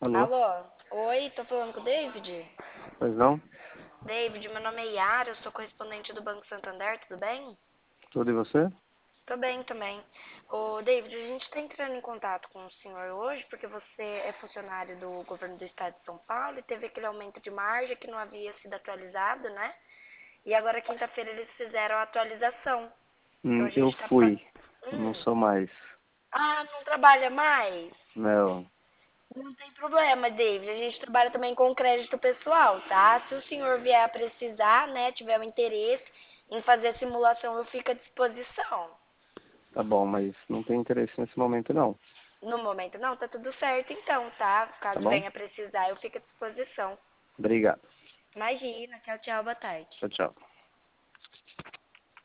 Alô? Alô? Oi, tô falando com o David? Pois não? David, meu nome é Yara, eu sou correspondente do Banco Santander, tudo bem? Tudo e você? Tô bem também. Ô, David, a gente tá entrando em contato com o senhor hoje porque você é funcionário do governo do estado de São Paulo e teve aquele aumento de margem que não havia sido atualizado, né? E agora, quinta-feira, eles fizeram a atualização. Então a Eu gente tá. fui. Não Hum. sou mais. Ah, não trabalha mais? Não. Não tem problema, David. A gente trabalha também com crédito pessoal, tá? Se o senhor vier a precisar, né, tiver um interesse em fazer a simulação, eu fico à disposição. Tá bom, mas não tenho interesse nesse momento não. No momento, não, tá tudo certo então, tá? Tá Caso bom? venha a precisar, eu fico à disposição. Obrigado. Imagina, tchau, tchau, boa tarde. Tchau, tchau.